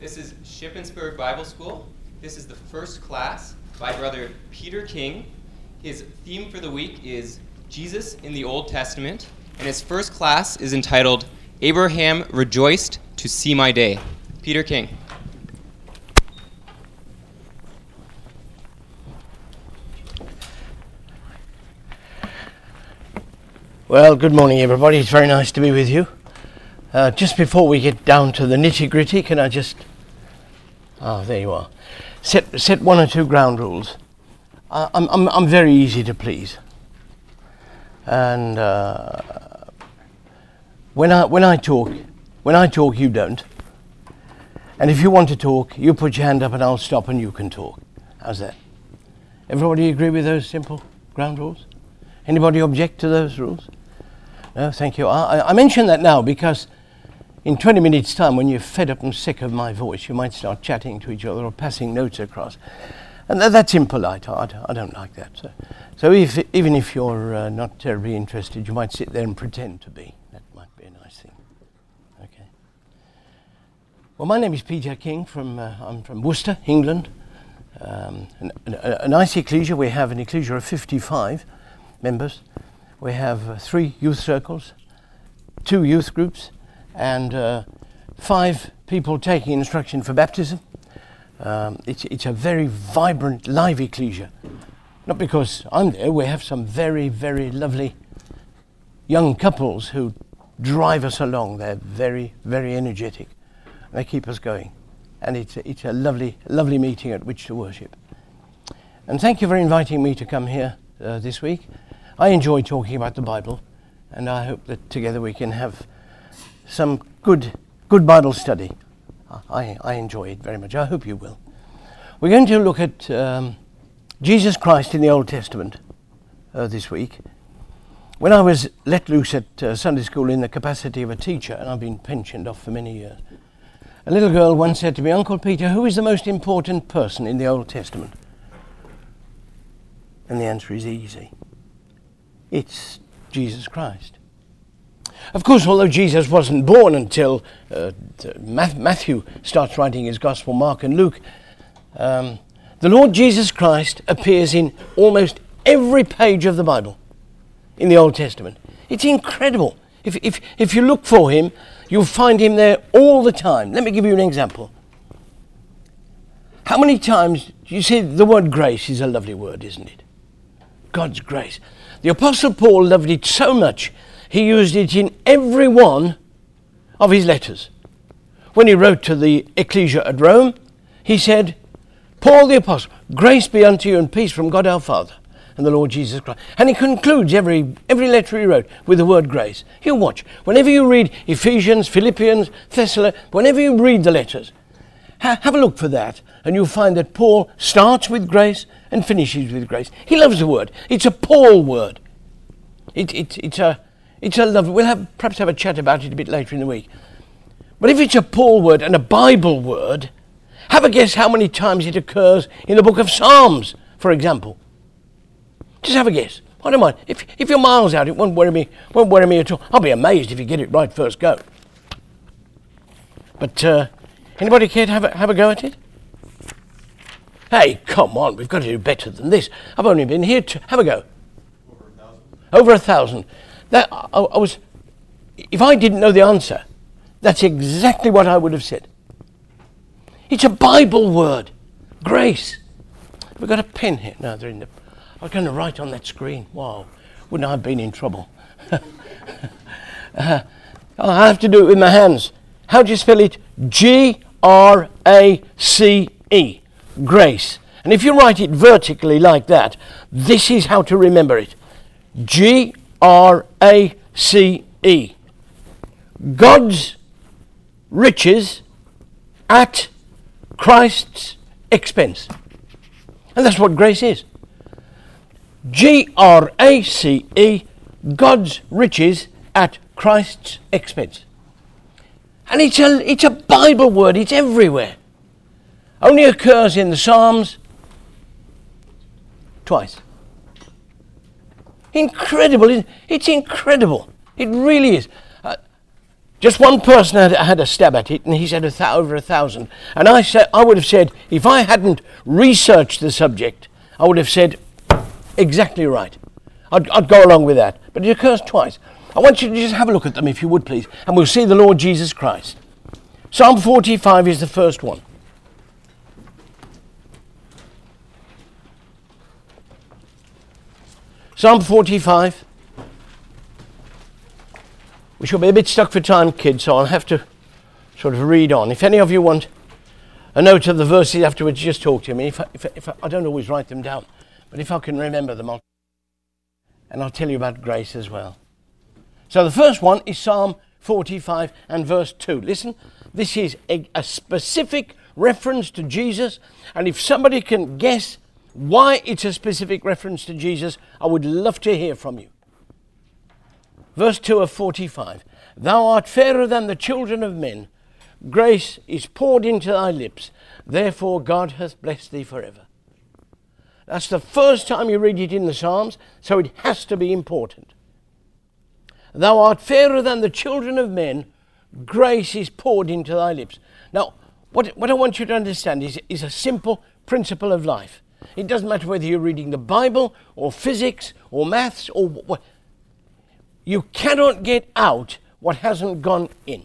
This is Shippensburg Bible School. This is the first class by Brother Peter King. His theme for the week is Jesus in the Old Testament, and his first class is entitled Abraham Rejoiced to See My Day. Peter King. Well, good morning, everybody. It's very nice to be with you. Just before we get down to the nitty-gritty, can I just... there you are. Set one or two ground rules. I'm very easy to please, and when I talk, you don't. And if you want to talk, you put your hand up, and I'll stop, and you can talk. How's that? Everybody agree with those simple ground rules? Anybody object to those rules? No, thank you. I mention that now because in 20 minutes' time, when you're fed up and sick of my voice, you might start chatting to each other or passing notes across. And that's impolite. I don't like that. So even if you're not terribly interested, you might sit there and pretend to be. That might be a nice thing. Okay. Well, my name is Peter King. I'm from Worcester, England. A nice ecclesia. We have an ecclesia of 55 members. We have 3 youth circles, 2 youth groups, and 5 people taking instruction for baptism. It's a very vibrant, live ecclesia. Not because I'm there, we have some very, very lovely young couples who drive us along. They're very, very energetic. They keep us going. And it's a lovely, lovely meeting at which to worship. And thank you for inviting me to come here this week. I enjoy talking about the Bible, and I hope that together we can have some good Bible study. I enjoy it very much. I hope you will. We're going to look at Jesus Christ in the Old Testament this week. When I was let loose at Sunday school in the capacity of a teacher, and I've been pensioned off for many years, a little girl once said to me, "Uncle Peter, who is the most important person in the Old Testament?" And the answer is easy. It's Jesus Christ. Of course, although Jesus wasn't born until Matthew starts writing his Gospel, Mark and Luke, the Lord Jesus Christ appears in almost every page of the Bible in the Old Testament. It's incredible. If you look for him, you'll find him there all the time. Let me give you an example. How many times, you see, the word grace is a lovely word, isn't it? God's grace. The Apostle Paul loved it so much, he used it in every one of his letters. When he wrote to the ecclesia at Rome, he said, "Paul the Apostle, grace be unto you and peace from God our Father and the Lord Jesus Christ." And he concludes every letter he wrote with the word grace. You watch. Whenever you read Ephesians, Philippians, Thessalonians, whenever you read the letters, have a look for that, and you'll find that Paul starts with grace and finishes with grace. He loves the word. It's a Paul word. It's a lovely. We'll perhaps have a chat about it a bit later in the week. But if it's a Paul word and a Bible word, have a guess how many times it occurs in the book of Psalms, for example. Just have a guess. I don't mind. If you're miles out, it won't worry me at all. I'll be amazed if you get it right first go. But anybody care to have a go at it? Hey, come on, we've got to do better than this. I've only been here to have a go. Over 1,000. That I was. If I didn't know the answer, that's exactly what I would have said. It's a Bible word, grace. We've got a pen here. No, they're in the. I was going to write on that screen. Wow, wouldn't I have been in trouble? I have to do it with my hands. How do you spell it? Grace. Grace. And if you write it vertically like that, this is how to remember it. Grace. God's riches at Christ's expense. And that's what grace is. Grace, God's riches at Christ's expense. And it's a Bible word. It's everywhere. Only occurs in the Psalms twice. Incredible. It's incredible. It really is. Just one person had a stab at it, and he said over 1,000. And I would have said, if I hadn't researched the subject, I would have said, exactly right. I'd go along with that. But it occurs twice. I want you to just have a look at them, if you would, please, and we'll see the Lord Jesus Christ. Psalm 45 is the first one. Psalm 45. We shall be a bit stuck for time, kids, so I'll have to sort of read on. If any of you want a note of the verses afterwards, just talk to me. If I don't always write them down, but if I can remember them, I'll tell you about grace as well. So the first one is Psalm 45 and verse 2. Listen, this is a specific reference to Jesus, and if somebody can guess why it's a specific reference to Jesus, I would love to hear from you. Verse 2 of 45. Thou art fairer than the children of men. Grace is poured into thy lips. Therefore God hath blessed thee forever. That's the first time you read it in the Psalms, so it has to be important. Thou art fairer than the children of men. Grace is poured into thy lips. Now, what I want you to understand is a simple principle of life. It doesn't matter whether you're reading the Bible or physics or maths or what. You cannot get out what hasn't gone in.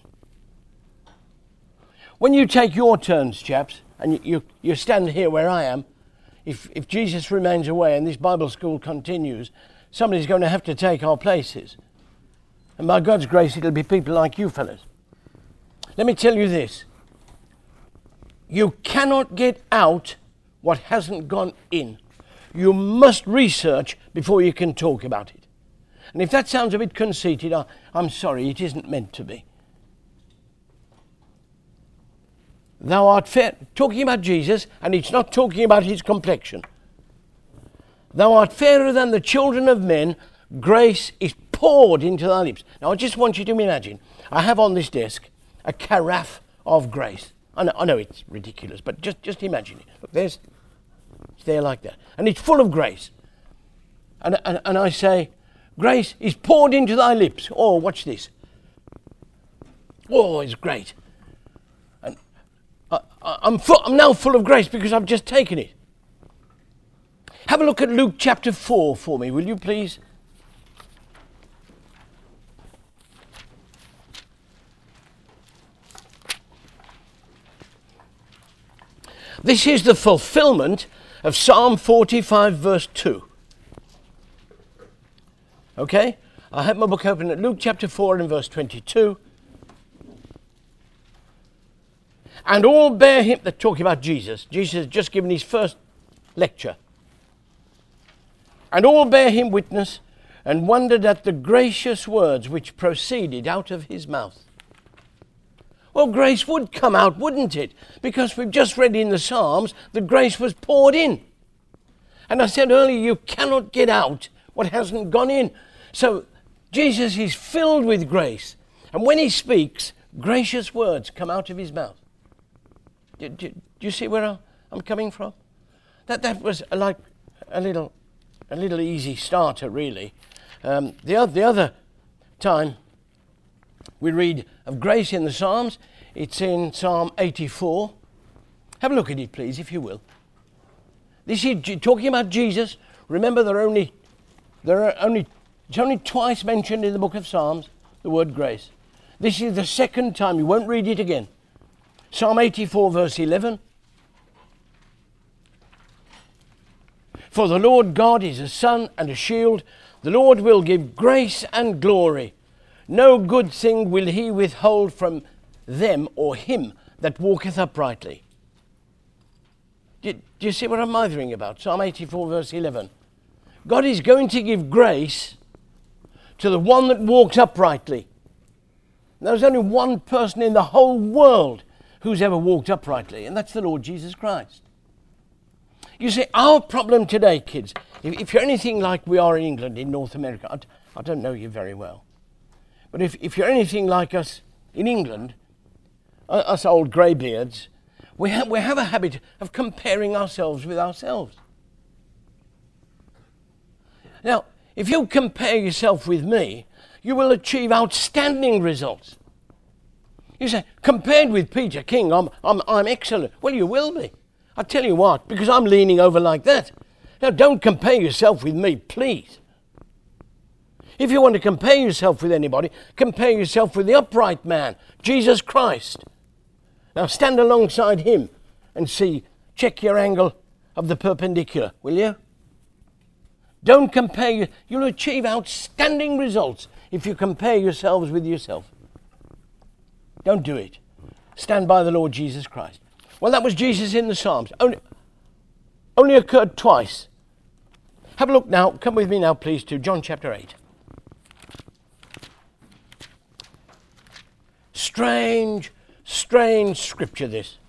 When you take your turns, chaps, and you stand here where I am, if Jesus remains away and this Bible school continues, somebody's going to have to take our places. And by God's grace, it'll be people like you fellas. Let me tell you this. You cannot get out what hasn't gone in. You must research before you can talk about it. And if that sounds a bit conceited, I'm sorry, it isn't meant to be. Thou art fair, talking about Jesus, and it's not talking about his complexion. Thou art fairer than the children of men, grace is poured into thy lips. Now I just want you to imagine, I have on this desk a carafe of grace. I know it's ridiculous, but just imagine it. Look, it's there like that. And it's full of grace. And I say, grace is poured into thy lips. Oh, watch this. Oh, it's great. And I'm now full of grace because I've just taken it. Have a look at Luke chapter 4 for me, will you please? This is the fulfillment of Psalm 45 verse 2. Okay? I have my book open at Luke chapter 4 and verse 22. And all bear him, they're talking about Jesus. Jesus has just given his first lecture. And all bear him witness and wondered at the gracious words which proceeded out of his mouth. Well, grace would come out, wouldn't it? Because we've just read in the Psalms that grace was poured in. And I said earlier, you cannot get out what hasn't gone in. So Jesus is filled with grace. And when he speaks, gracious words come out of his mouth. Do you see where I'm coming from? That was like a little easy starter, really. The other time we read of grace in the Psalms, it's in Psalm 84. Have a look at it, please, if you will. This is talking about Jesus. Remember, it's only twice mentioned in the book of Psalms, the word grace. This is the second time. You won't read it again. Psalm 84, verse 11. For the Lord God is a sun and a shield. The Lord will give grace and glory. No good thing will he withhold from them or him that walketh uprightly. Do you see what I'm mothering about? Psalm 84, verse 11. God is going to give grace to the one that walks uprightly. There's only one person in the whole world who's ever walked uprightly, and that's the Lord Jesus Christ. You see, our problem today, kids, if you're anything like we are in England, in North America, I don't know you very well, but if you're anything like us in England, us old greybeards, we have a habit of comparing ourselves with ourselves. Now, if you compare yourself with me, you will achieve outstanding results. You say, compared with Peter King, I'm excellent. Well, you will be. I tell you what, because I'm leaning over like that. Now, don't compare yourself with me, please. If you want to compare yourself with anybody, compare yourself with the upright man, Jesus Christ. Now, stand alongside him and see, check your angle of the perpendicular, will you? Don't compare. You'll achieve outstanding results if you compare yourselves with yourself. Don't do it. Stand by the Lord Jesus Christ. Well, that was Jesus in the Psalms. Only occurred twice. Have a look now. Come with me now, please, to John chapter 8. Strange scripture, this.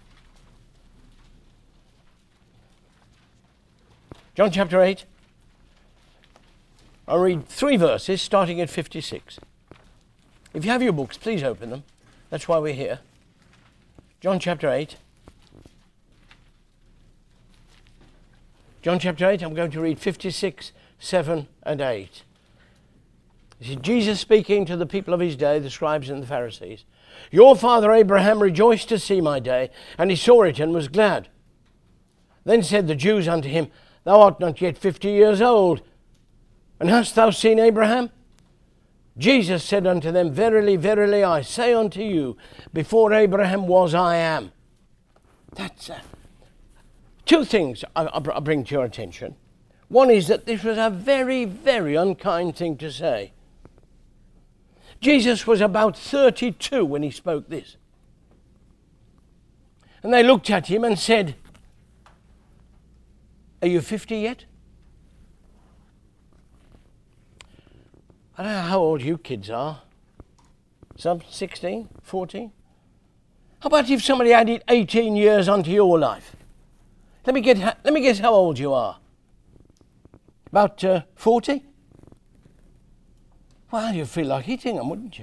John chapter 8. I'll read 3 verses, starting at 56. If you have your books, please open them. That's why we're here. John chapter 8. John chapter 8, I'm going to read 56, 7, and 8. This is Jesus speaking to the people of his day, the scribes and the Pharisees. Your father Abraham rejoiced to see my day, and he saw it and was glad. Then said the Jews unto him, Thou art not yet 50 years old, and hast thou seen Abraham? Jesus said unto them, Verily, verily, I say unto you, before Abraham was, I am. That's 2 things I bring to your attention. One is that this was a very, very unkind thing to say. Jesus was about 32 when he spoke this. And they looked at him and said, Are you 50 yet? I don't know how old you kids are. Some 16, 14? How about if somebody added 18 years onto your life? Let me guess how old you are. About 40? Well, you'd feel like hitting them, wouldn't you?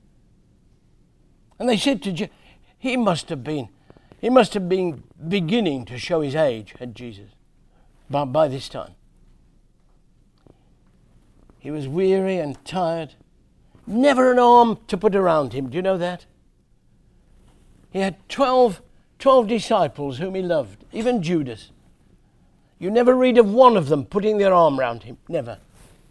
And they said to he must have been beginning to show his age, had Jesus, by this time. He was weary and tired. Never an arm to put around him. Do you know that? He had 12 disciples whom he loved, even Judas. You never read of one of them putting their arm around him. Never.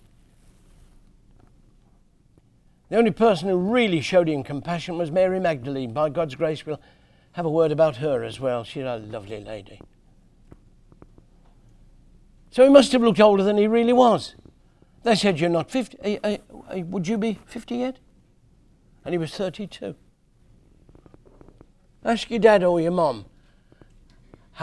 The only person who really showed him compassion was Mary Magdalene. By God's grace, we'll have a word about her as well. She's a lovely lady. So he must have looked older than he really was. They said, You're not 50. Would you be 50 yet? And he was 32. Ask your dad or your mom,